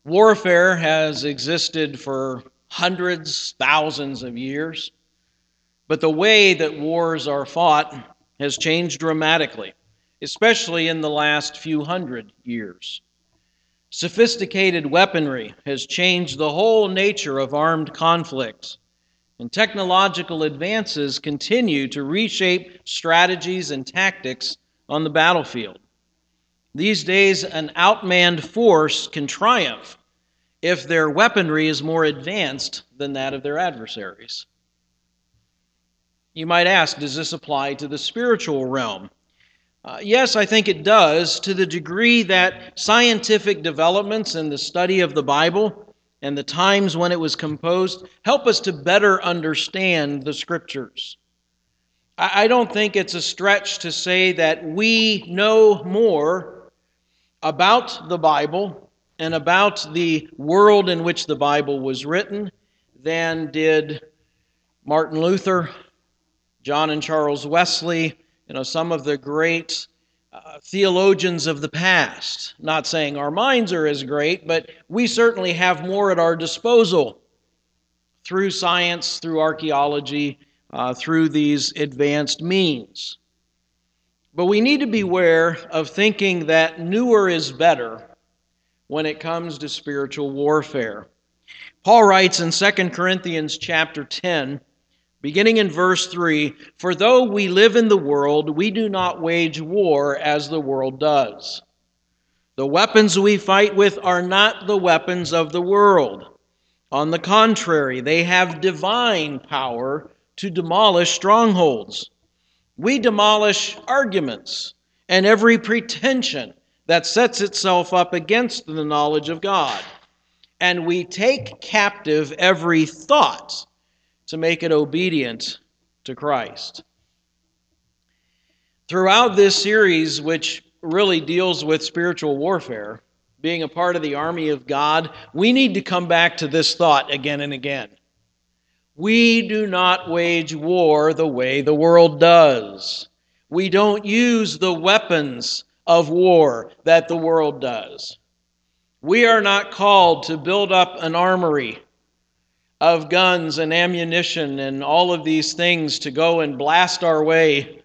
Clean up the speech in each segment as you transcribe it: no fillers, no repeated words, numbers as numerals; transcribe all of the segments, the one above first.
Warfare has existed for hundreds, thousands of years, but the way that wars are fought has changed dramatically, especially in the last few hundred years. Sophisticated weaponry has changed the whole nature of armed conflicts, and technological advances continue to reshape strategies and tactics on the battlefield. These days, an outmanned force can triumph if their weaponry is more advanced than that of their adversaries. You might ask, does this apply to the spiritual realm? Yes, I think it does, to the degree that scientific developments in the study of the Bible and the times when it was composed help us to better understand the Scriptures. I don't think it's a stretch to say that we know more about the Bible and about the world in which the Bible was written than did Martin Luther, John and Charles Wesley, some of the great theologians of the past. Not saying our minds are as great, but we certainly have more at our disposal through science, through archaeology, through these advanced means. But we need to beware of thinking that newer is better when it comes to spiritual warfare. Paul writes in 2 Corinthians chapter 10, beginning in verse 3, "For though we live in the world, we do not wage war as the world does. The weapons we fight with are not the weapons of the world. On the contrary, they have divine power to demolish strongholds. We demolish arguments and every pretension that sets itself up against the knowledge of God. And we take captive every thought to make it obedient to Christ." Throughout this series, which really deals with spiritual warfare, being a part of the army of God, we need to come back to this thought again and again. We do not wage war the way the world does. We don't use the weapons of war that the world does. We are not called to build up an armory of guns and ammunition and all of these things to go and blast our way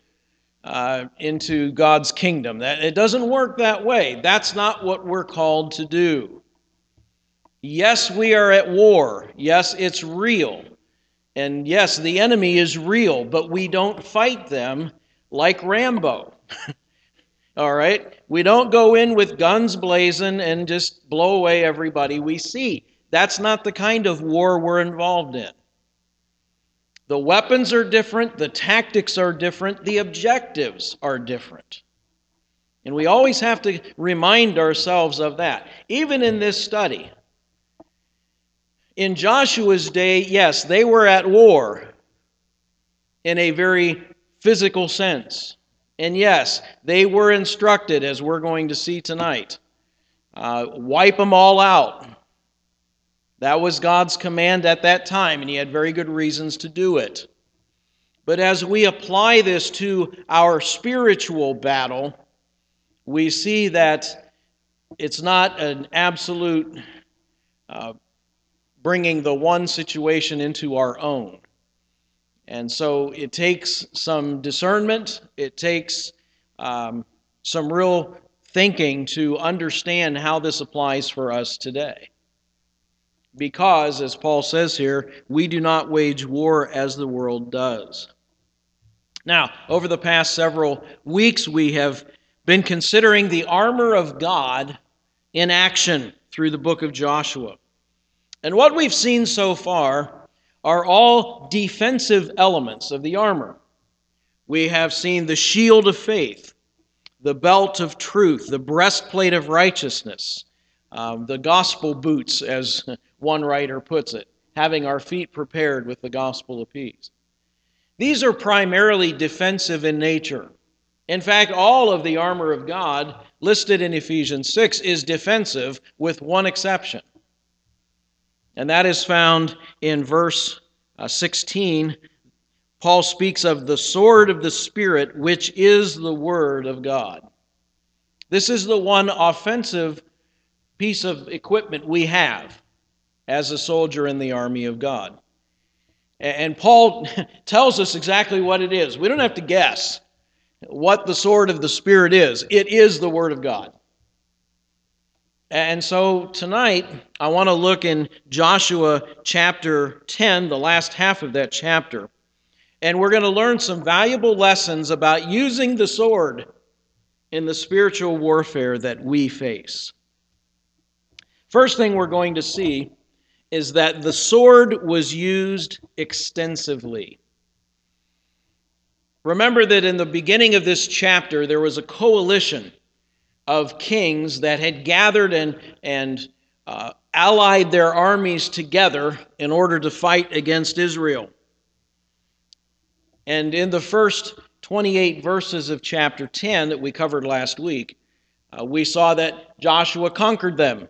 into God's kingdom. It doesn't work that way. That's not what we're called to do. Yes, we are at war. Yes, it's real. And yes, the enemy is real, but we don't fight them like Rambo. All right? We don't go in with guns blazing and just blow away everybody we see. That's not the kind of war we're involved in. The weapons are different, the tactics are different, the objectives are different. And we always have to remind ourselves of that. Even in this study, in Joshua's day, yes, they were at war in a very physical sense. And yes, they were instructed, as we're going to see tonight, wipe them all out. That was God's command at that time, and he had very good reasons to do it. But as we apply this to our spiritual battle, we see that it's not an absolute bringing the one situation into our own. And so it takes some discernment, it takes some real thinking to understand how this applies for us today. Because, as Paul says here, we do not wage war as the world does. Now, over the past several weeks, we have been considering the armor of God in action through the book of Joshua. And what we've seen so far are all defensive elements of the armor. We have seen the shield of faith, the belt of truth, the breastplate of righteousness, the gospel boots, as one writer puts it, having our feet prepared with the gospel of peace. These are primarily defensive in nature. In fact, all of the armor of God listed in Ephesians 6 is defensive with one exception. And that is found in verse 16. Paul speaks of the sword of the Spirit, which is the word of God. This is the one offensive piece of equipment we have as a soldier in the army of God. And Paul tells us exactly what it is. We don't have to guess what the sword of the Spirit is. It is the Word of God. And so tonight, I want to look in Joshua chapter 10, the last half of that chapter. And we're going to learn some valuable lessons about using the sword in the spiritual warfare that we face. First thing we're going to see is that the sword was used extensively. Remember that in the beginning of this chapter, there was a coalition of kings that had gathered and allied their armies together in order to fight against Israel. And in the first 28 verses of chapter 10 that we covered last week, we saw that Joshua conquered them,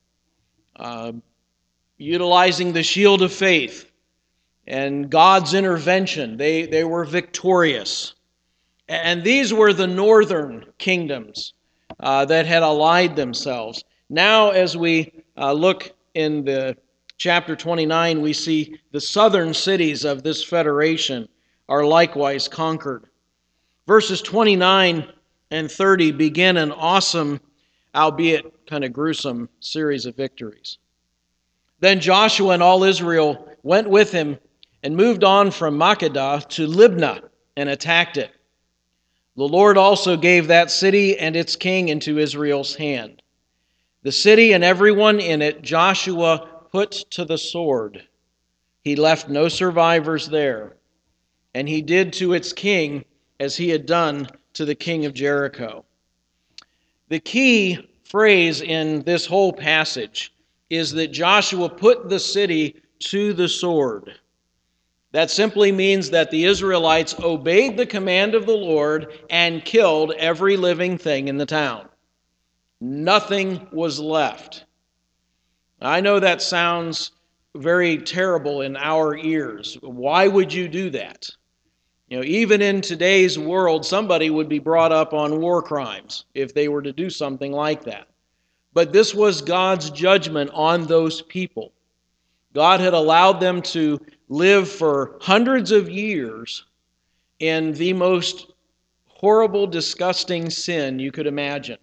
utilizing the shield of faith and God's intervention. They were victorious. And these were the northern kingdoms that had allied themselves. Now, as we look in the chapter 29, we see the southern cities of this federation are likewise conquered. Verses 29 and 30 begin an awesome, albeit kind of gruesome, series of victories. Then Joshua and all Israel went with him and moved on from Makkedah to Libnah and attacked it. The Lord also gave that city and its king into Israel's hand. The city and everyone in it Joshua put to the sword. He left no survivors there, and he did to its king as he had done to the king of Jericho. The key phrase in this whole passage is that Joshua put the city to the sword. That simply means that the Israelites obeyed the command of the Lord and killed every living thing in the town. Nothing was left. I know that sounds very terrible in our ears. Why would you do that? Even in today's world, somebody would be brought up on war crimes if they were to do something like that. But this was God's judgment on those people. God had allowed them to live for hundreds of years in the most horrible, disgusting sin you could imagine.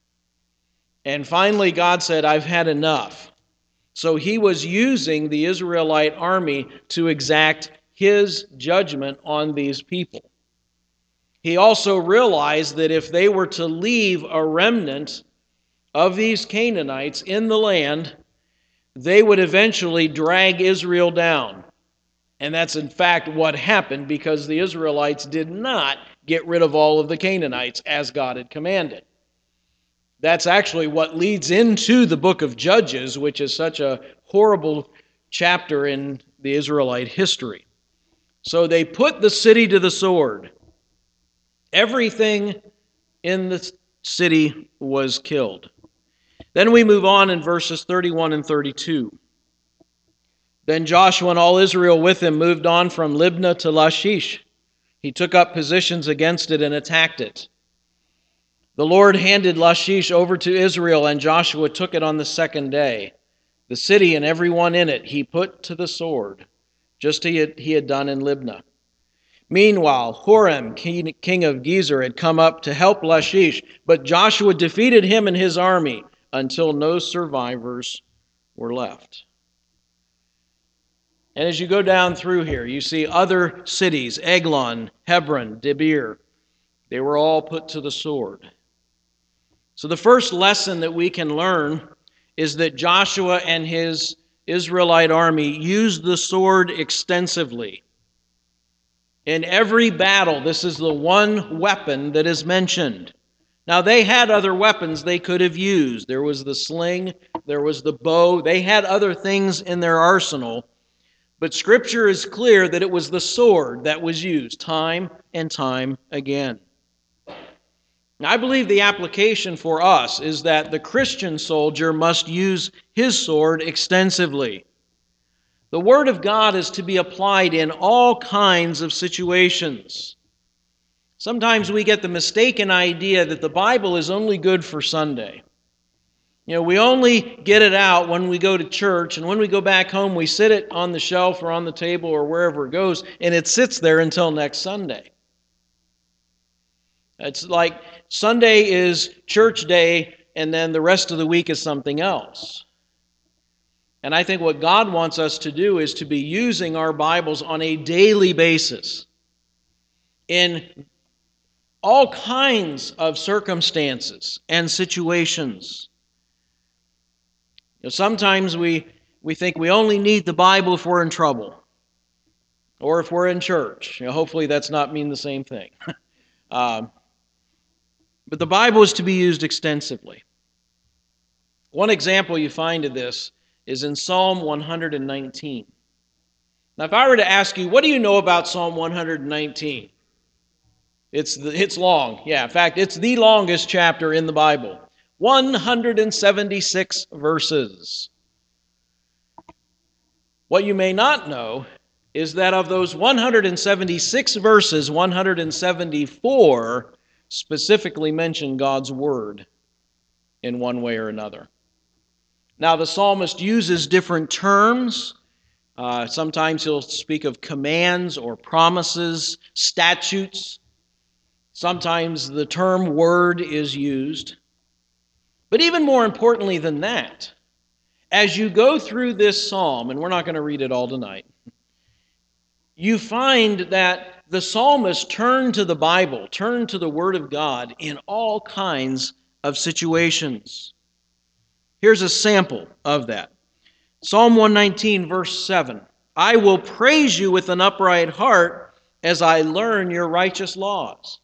And finally, God said, I've had enough. So he was using the Israelite army to exact his judgment on these people. He also realized that if they were to leave a remnant of these Canaanites in the land, they would eventually drag Israel down. And that's in fact what happened, because the Israelites did not get rid of all of the Canaanites as God had commanded. That's actually what leads into the book of Judges, which is such a horrible chapter in the Israelite history. So they put the city to the sword. Everything in the city was killed. Then we move on in verses 31 and 32. Then Joshua and all Israel with him moved on from Libnah to Lachish. He took up positions against it and attacked it. The Lord handed Lachish over to Israel, and Joshua took it on the second day. The city and everyone in it he put to the sword, just as he had done in Libnah. Meanwhile, Horam, king of Gezer, had come up to help Lachish, but Joshua defeated him and his army until no survivors were left. And as you go down through here, you see other cities, Eglon, Hebron, Debir. They were all put to the sword. So the first lesson that we can learn is that Joshua and his Israelite army used the sword extensively. In every battle, this is the one weapon that is mentioned. Now, they had other weapons they could have used. There was the sling, there was the bow. They had other things in their arsenal. But Scripture is clear that it was the sword that was used time and time again. Now, I believe the application for us is that the Christian soldier must use his sword extensively. The Word of God is to be applied in all kinds of situations. Sometimes we get the mistaken idea that the Bible is only good for Sunday. We only get it out when we go to church, and when we go back home, we sit it on the shelf or on the table or wherever it goes, and it sits there until next Sunday. It's like Sunday is church day, and then the rest of the week is something else. And I think what God wants us to do is to be using our Bibles on a daily basis in all kinds of circumstances and situations. Sometimes we think we only need the Bible if we're in trouble or if we're in church. Hopefully that's not mean the same thing. But the Bible is to be used extensively. One example you find of this is in Psalm 119. Now, if I were to ask you, what do you know about Psalm 119? It's long. Yeah, in fact, it's the longest chapter in the Bible. 176 verses. What you may not know is that of those 176 verses, 174 specifically mention God's Word in one way or another. Now, the psalmist uses different terms. Sometimes he'll speak of commands or promises, statutes. Sometimes the term word is used. But even more importantly than that, as you go through this psalm, and we're not going to read it all tonight, you find that the psalmist turned to the Bible, turned to the Word of God in all kinds of situations. Here's a sample of that. Psalm 119, verse 7. I will praise you with an upright heart as I learn your righteous laws.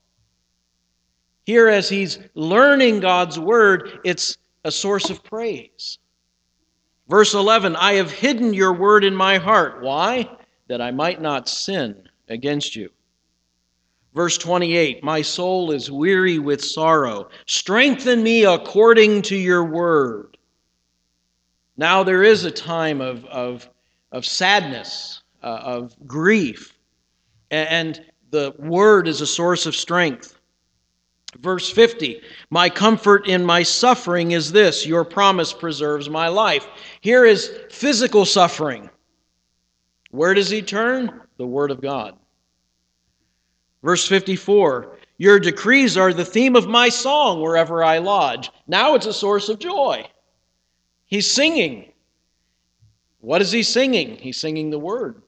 Here, as he's learning God's Word, it's a source of praise. Verse 11, I have hidden your word in my heart. Why? That I might not sin against you. Verse 28, my soul is weary with sorrow. Strengthen me according to your word. Now there is a time of sadness, of grief, and the word is a source of strength. Verse 50, my comfort in my suffering is this, your promise preserves my life. Here is physical suffering. Where does he turn? The Word of God. Verse 54, your decrees are the theme of my song wherever I lodge. Now it's a source of joy. He's singing. What is he singing? He's singing the Word.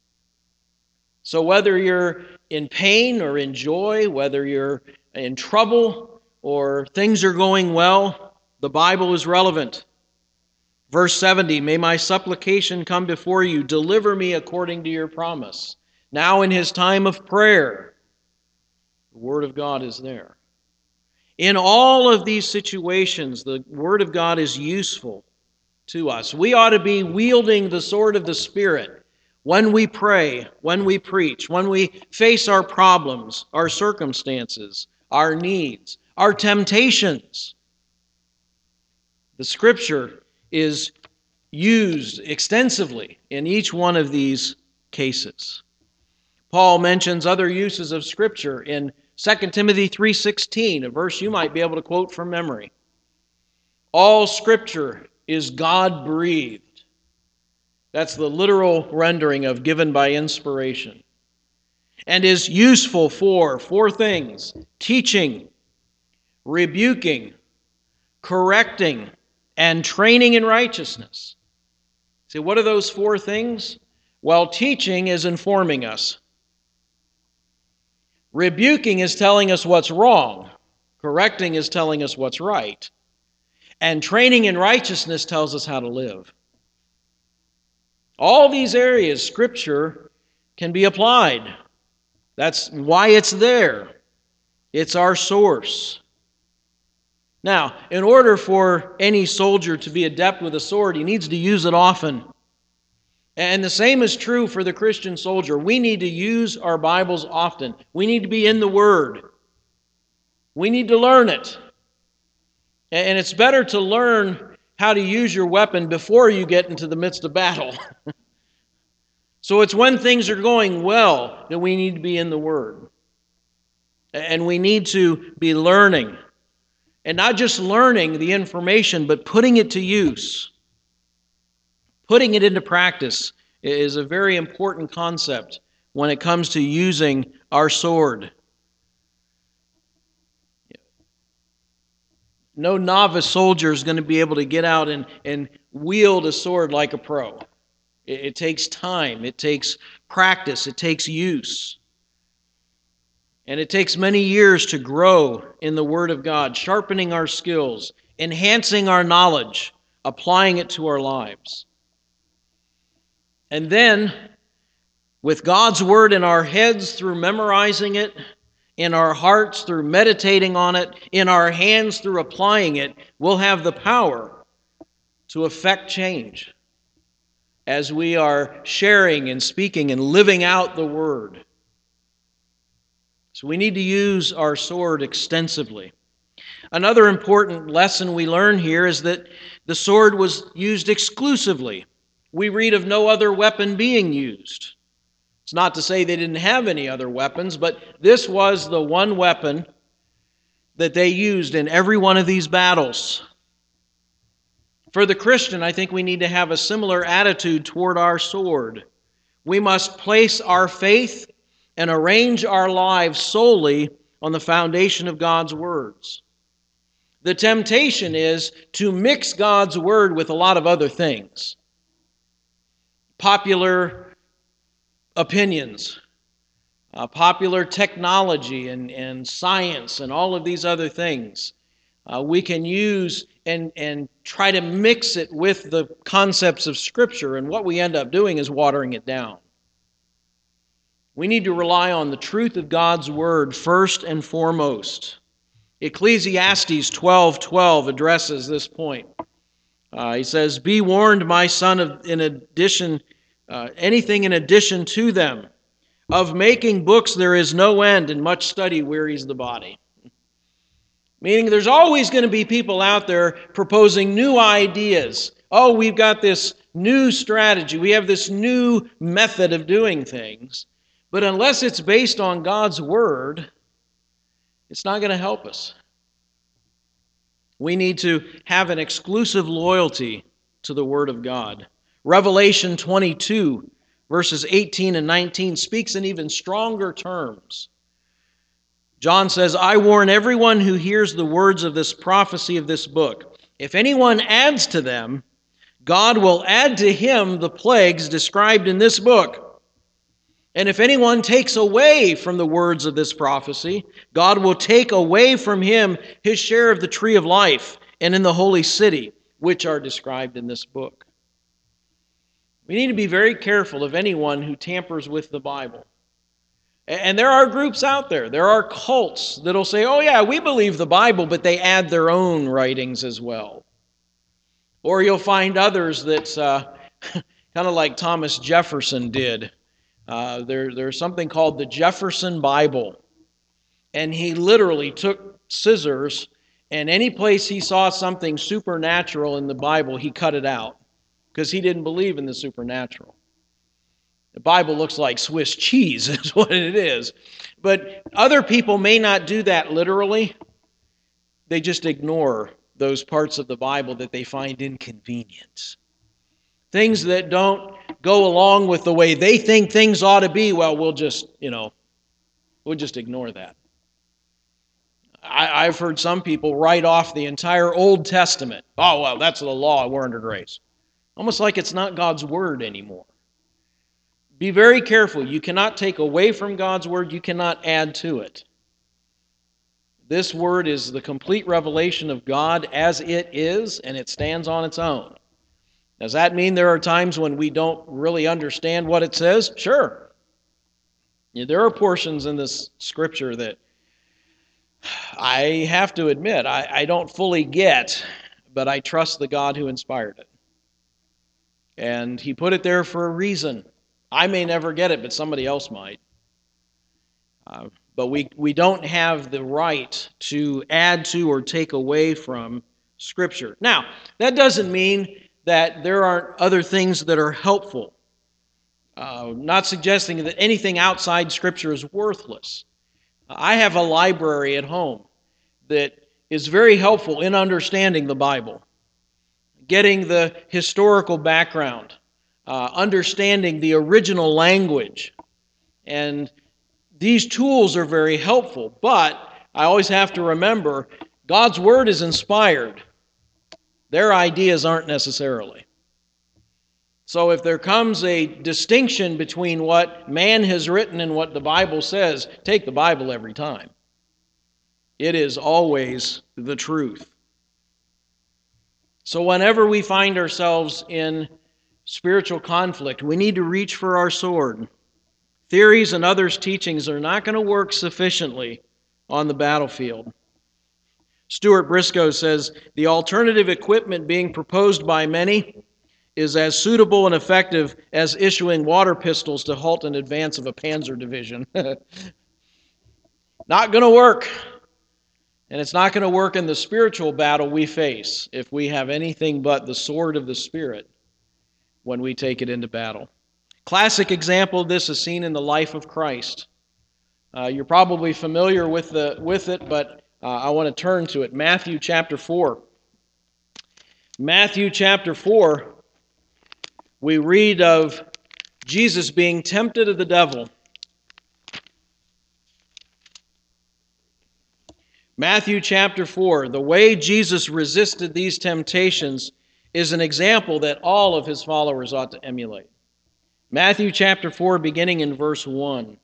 So whether you're in pain or in joy, whether you're in trouble or things are going well, the Bible is relevant. Verse 70, may my supplication come before you. Deliver me according to your promise. Now in his time of prayer, the Word of God is there. In all of these situations, the Word of God is useful to us. We ought to be wielding the sword of the Spirit when we pray, when we preach, when we face our problems, our circumstances, our needs, our temptations. The Scripture is used extensively in each one of these cases. Paul mentions other uses of Scripture in 2 Timothy 3:16, a verse you might be able to quote from memory. All Scripture is God-breathed. That's the literal rendering of given by inspiration. And is useful for four things: teaching, rebuking, correcting, and training in righteousness. See, what are those four things? Well, teaching is informing us. Rebuking is telling us what's wrong. Correcting is telling us what's right. And training in righteousness tells us how to live. All these areas, Scripture can be applied. That's why it's there. It's our source. Now, in order for any soldier to be adept with a sword, he needs to use it often. And the same is true for the Christian soldier. We need to use our Bibles often. We need to be in the Word. We need to learn it. And it's better to learn how to use your weapon before you get into the midst of battle. So it's when things are going well that we need to be in the Word. And we need to be learning And not just learning the information, but putting it to use. Putting it into practice is a very important concept when it comes to using our sword. No novice soldier is going to be able to get out and wield a sword like a pro. It takes time, it takes practice, it takes use. And it takes many years to grow in the Word of God, sharpening our skills, enhancing our knowledge, applying it to our lives. And then, with God's Word in our heads through memorizing it, in our hearts through meditating on it, in our hands through applying it, we'll have the power to effect change as we are sharing and speaking and living out the Word. So we need to use our sword extensively. Another important lesson we learn here is that the sword was used exclusively. We read of no other weapon being used. It's not to say they didn't have any other weapons, but this was the one weapon that they used in every one of these battles. For the Christian, I think we need to have a similar attitude toward our sword. We must place our faith and arrange our lives solely on the foundation of God's words. The temptation is to mix God's word with a lot of other things. Popular opinions, popular technology and science and all of these other things. We can use and try to mix it with the concepts of Scripture, and what we end up doing is watering it down. We need to rely on the truth of God's Word first and foremost. Ecclesiastes 12:12 addresses this point. He says, "Be warned, my son, anything in addition to them. Of making books there is no end, and much study wearies the body." Meaning there's always going to be people out there proposing new ideas. Oh, we've got this new strategy. We have this new method of doing things. But unless it's based on God's Word, it's not going to help us. We need to have an exclusive loyalty to the Word of God. Revelation 22, verses 18 and 19 speaks in even stronger terms. John says, "I warn everyone who hears the words of this prophecy of this book. If anyone adds to them, God will add to him the plagues described in this book. And if anyone takes away from the words of this prophecy, God will take away from him his share of the tree of life and in the holy city, which are described in this book." We need to be very careful of anyone who tampers with the Bible. And there are groups out there. There are cults that'll say, "Oh yeah, we believe the Bible," but they add their own writings as well. Or you'll find others that's kind of like Thomas Jefferson did. There's something called the Jefferson Bible. And he literally took scissors, and any place he saw something supernatural in the Bible, he cut it out because he didn't believe in the supernatural. The Bible looks like Swiss cheese is what it is. But other people may not do that literally. They just ignore those parts of the Bible that they find inconvenient. Things that don't go along with the way they think things ought to be, well, we'll just ignore that. I've heard some people write off the entire Old Testament. Oh, well, that's the law. We're under grace. Almost like it's not God's Word anymore. Be very careful. You cannot take away from God's Word. You cannot add to it. This Word is the complete revelation of God as it is, and it stands on its own. Does that mean there are times when we don't really understand what it says? Sure. There are portions in this Scripture that I have to admit I don't fully get, but I trust the God who inspired it. And He put it there for a reason. I may never get it, but somebody else might. But we don't have the right to add to or take away from Scripture. Now, that doesn't mean that there aren't other things that are helpful. Not suggesting that anything outside Scripture is worthless. I have a library at home that is very helpful in understanding the Bible, getting the historical background, understanding the original language. And these tools are very helpful, but I always have to remember God's Word is inspired. Their ideas aren't necessarily. So if there comes a distinction between what man has written and what the Bible says, take the Bible every time. It is always the truth. So whenever we find ourselves in spiritual conflict, we need to reach for our sword. Theories and others' teachings are not going to work sufficiently on the battlefield. Stuart Briscoe says, the alternative equipment being proposed by many is as suitable and effective as issuing water pistols to halt an advance of a panzer division. Not going to work. And it's not going to work in the spiritual battle we face if we have anything but the sword of the Spirit when we take it into battle. Classic example of this is seen in the life of Christ. You're probably familiar with it, but I want to turn to it. Matthew chapter 4. Matthew chapter 4, we read of Jesus being tempted of the devil. Matthew chapter 4, the way Jesus resisted these temptations is an example that all of his followers ought to emulate. Matthew chapter 4, beginning in verse 1.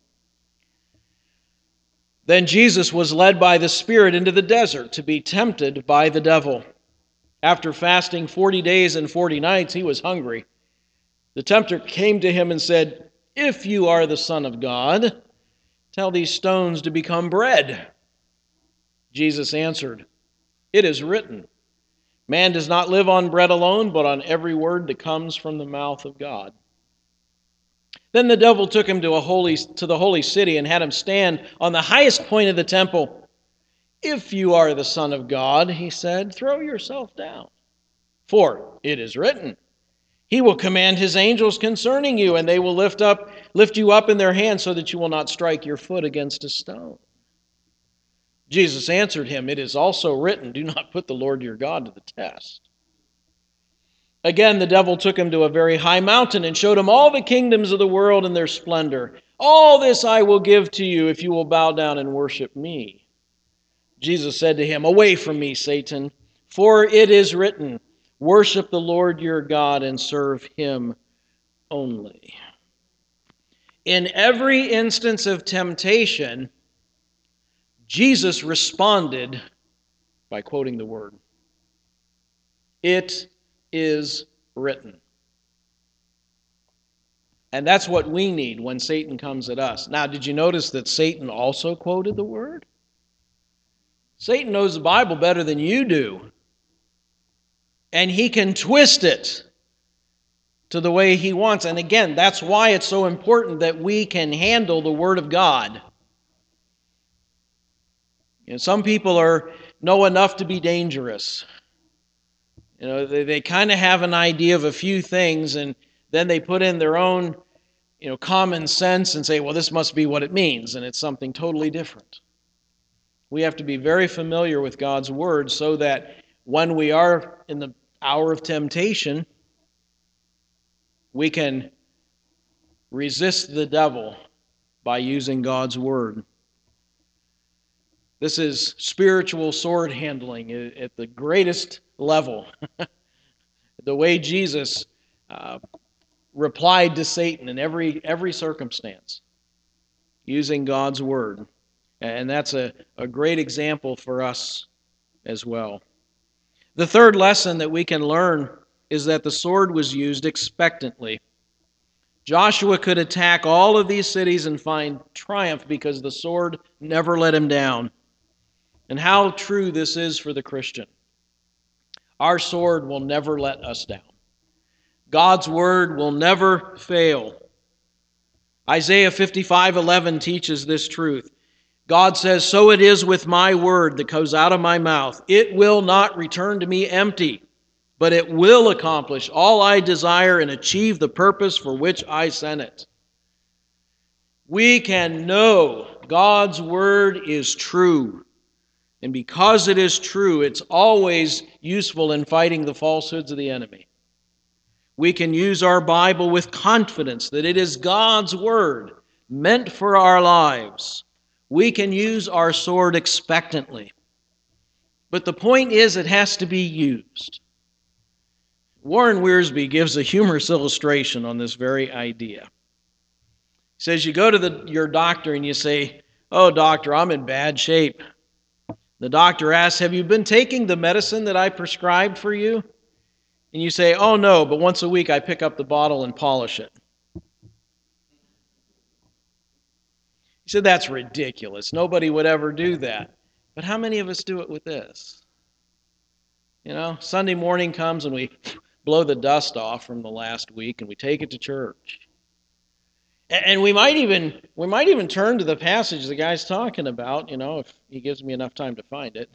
Then Jesus was led by the Spirit into the desert to be tempted by the devil. After fasting 40 days and 40 nights, he was hungry. The tempter came to him and said, "If you are the Son of God, tell these stones to become bread." Jesus answered, "It is written, man does not live on bread alone, but on every word that comes from the mouth of God." Then the devil took him to the holy city and had him stand on the highest point of the temple. "If you are the Son of God," he said, "throw yourself down. For it is written, he will command his angels concerning you, and they will lift you up in their hands so that you will not strike your foot against a stone." Jesus answered him, "It is also written, do not put the Lord your God to the test." Again, the devil took him to a very high mountain and showed him all the kingdoms of the world and their splendor. "All this I will give to you if you will bow down and worship me." Jesus said to him, "Away from me, Satan, for it is written, worship the Lord your God and serve him only." In every instance of temptation, Jesus responded by quoting the word. It is written. And that's what we need when Satan comes at us. Now, did you notice that Satan also quoted the word? Satan knows the Bible better than you do. And he can twist it to the way he wants. And again, that's why it's so important that we can handle the Word of God. You know, some people know enough to be dangerous. You know, they kind of have an idea of a few things, and then they put in their own, common sense and say, well, this must be what it means, and it's something totally different. We have to be very familiar with God's Word so that when we are in the hour of temptation, we can resist the devil by using God's Word. This is spiritual sword handling at the greatest level. The way Jesus replied to Satan in every circumstance, using God's Word. And that's a great example for us as well. The third lesson that we can learn is that the sword was used expectantly. Joshua could attack all of these cities and find triumph because the sword never let him down. And how true this is for the Christian. Our sword will never let us down. God's Word will never fail. Isaiah 55:11 teaches this truth. God says, "So it is with my word that goes out of my mouth. It will not return to me empty, but it will accomplish all I desire and achieve the purpose for which I sent it." We can know God's Word is true. And because it is true, it's always useful in fighting the falsehoods of the enemy. We can use our Bible with confidence that it is God's Word meant for our lives. We can use our sword expectantly. But the point is, it has to be used. Warren Wiersbe gives a humorous illustration on this very idea. He says, you go to your doctor and you say, "Oh, doctor, I'm in bad shape." The doctor asks, "Have you been taking the medicine that I prescribed for you?" And you say, "Oh, no, but once a week I pick up the bottle and polish it." He said, "That's ridiculous. Nobody would ever do that." But how many of us do it with this? Sunday morning comes and we blow the dust off from the last week and we take it to church. And we might even turn to the passage the guy's talking about, if he gives me enough time to find it.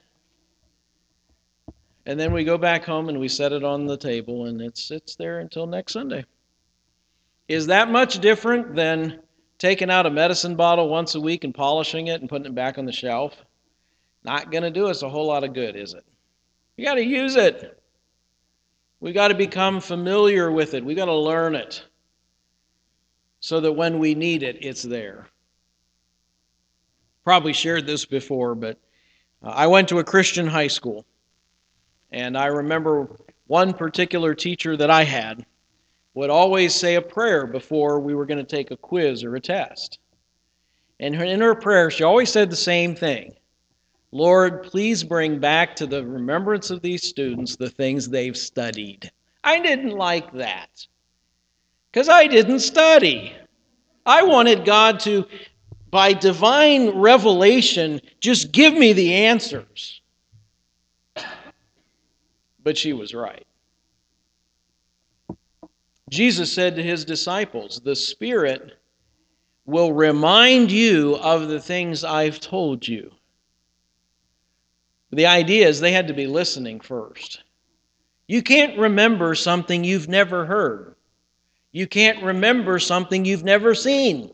And then we go back home and we set it on the table and it sits there until next Sunday. Is that much different than taking out a medicine bottle once a week and polishing it and putting it back on the shelf? Not going to do us a whole lot of good, is it? You got to use it. We got to become familiar with it. We got to learn it so that when we need it, it's there. Probably shared this before, but I went to a Christian high school. And I remember one particular teacher that I had would always say a prayer before we were going to take a quiz or a test. And in her prayer, she always said the same thing. "Lord, please bring back to the remembrance of these students the things they've studied." I didn't like that because I didn't study. I wanted God to, by divine revelation, just give me the answers. But she was right. Jesus said to his disciples, "The Spirit will remind you of the things I've told you." The idea is they had to be listening first. You can't remember something you've never heard. You can't remember something you've never seen.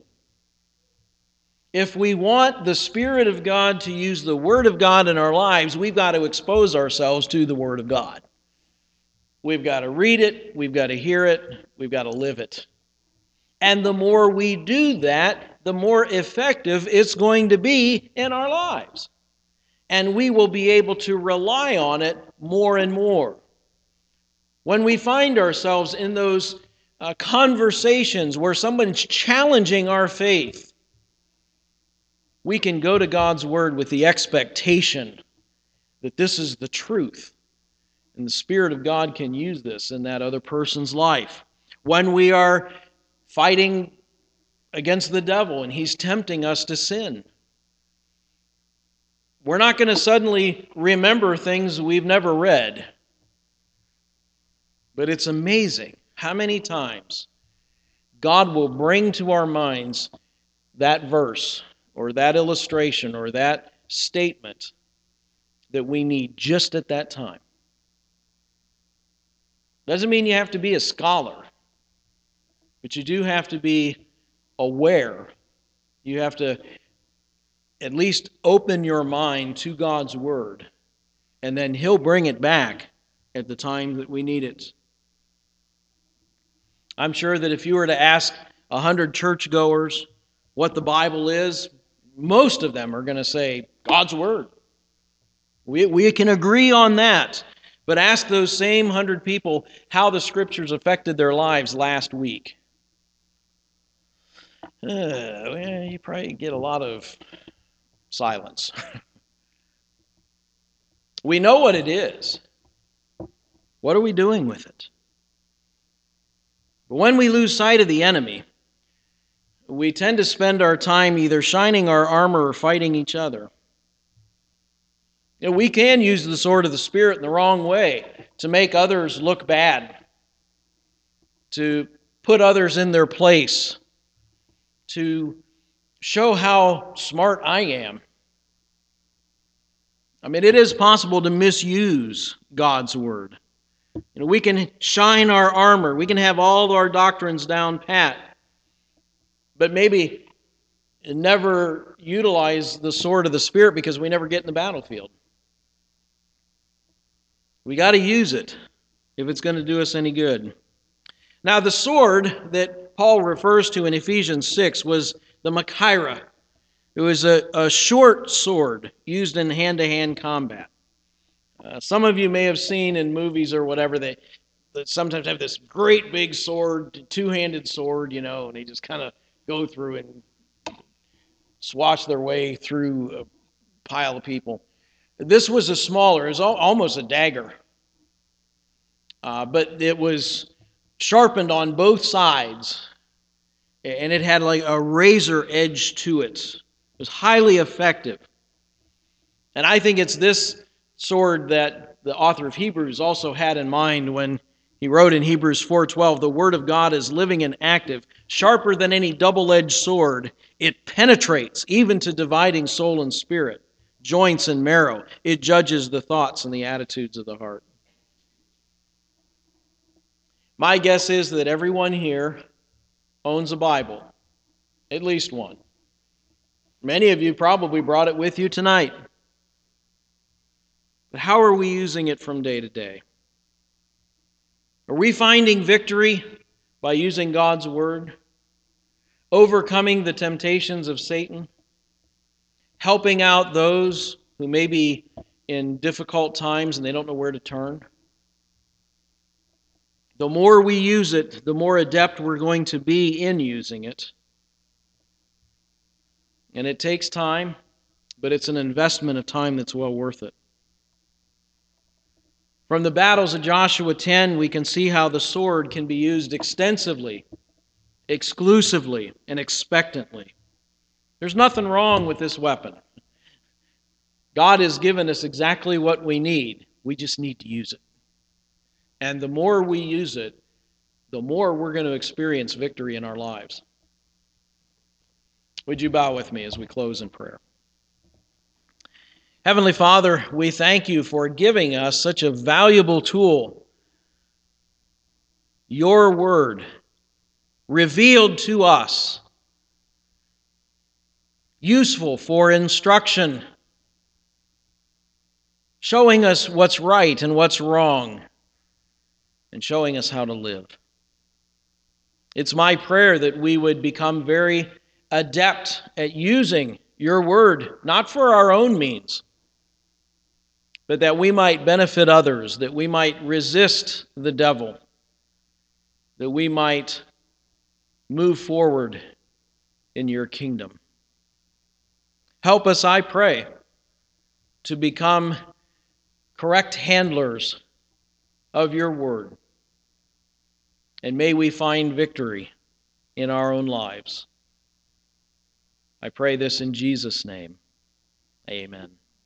If we want the Spirit of God to use the Word of God in our lives, we've got to expose ourselves to the Word of God. We've got to read it, we've got to hear it, we've got to live it. And the more we do that, the more effective it's going to be in our lives. And we will be able to rely on it more and more. When we find ourselves in those conversations where someone's challenging our faith, we can go to God's Word with the expectation that this is the truth. And the Spirit of God can use this in that other person's life. When we are fighting against the devil and he's tempting us to sin, we're not going to suddenly remember things we've never read. But it's amazing how many times God will bring to our minds that verse or that illustration or that statement that we need just at that time. Doesn't mean you have to be a scholar, but you do have to be aware. You have to at least open your mind to God's Word, and then He'll bring it back at the time that we need it. I'm sure that if you were to ask 100 churchgoers what the Bible is, most of them are going to say God's Word. We can agree on that. But ask those same 100 people how the Scriptures affected their lives last week. You probably get a lot of silence. We know what it is. What are we doing with it? But when we lose sight of the enemy, we tend to spend our time either shining our armor or fighting each other. We can use the sword of the Spirit in the wrong way to make others look bad, to put others in their place, to show how smart I am. I mean, it is possible to misuse God's Word. We can shine our armor. We can have all our doctrines down pat, but maybe never utilize the sword of the Spirit because we never get in the battlefield. We got to use it if it's going to do us any good. Now, the sword that Paul refers to in Ephesians 6 was the Machaira. It was a short sword used in hand-to-hand combat. Some of you may have seen in movies or whatever, they sometimes have this great big sword, two-handed sword, and they just kind of go through and swash their way through a pile of people. This was a smaller, it was almost a dagger. But it was sharpened on both sides, and it had like a razor edge to it. It was highly effective. And I think it's this sword that the author of Hebrews also had in mind when he wrote in Hebrews 4:12, "The word of God is living and active, sharper than any double-edged sword. It penetrates even to dividing soul and spirit, joints and marrow. It judges the thoughts and the attitudes of the heart." My guess is that everyone here owns a Bible, at least one. Many of you probably brought it with you tonight. But how are we using it from day to day? Are we finding victory by using God's Word? Overcoming the temptations of Satan? Helping out those who may be in difficult times and they don't know where to turn? The more we use it, the more adept we're going to be in using it. And it takes time, but it's an investment of time that's well worth it. From the battles of Joshua 10, we can see how the sword can be used extensively, exclusively, and expectantly. There's nothing wrong with this weapon. God has given us exactly what we need. We just need to use it. And the more we use it, the more we're going to experience victory in our lives. Would you bow with me as we close in prayer? Heavenly Father, we thank you for giving us such a valuable tool, your word, revealed to us, useful for instruction, showing us what's right and what's wrong, and showing us how to live. It's my prayer that we would become very adept at using your word, not for our own means, but that we might benefit others, that we might resist the devil, that we might move forward in your kingdom. Help us, I pray, to become correct handlers of your word. And may we find victory in our own lives. I pray this in Jesus' name. Amen.